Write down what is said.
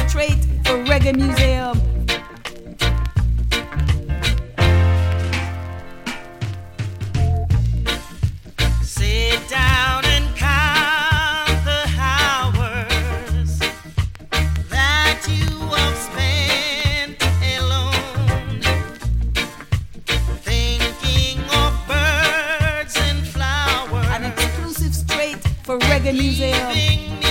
straight for Reggae Museum. Sit down and count the hours that you have spent alone, thinking of birds and flowers. An exclusive straight for Reggae Museum. Leaving me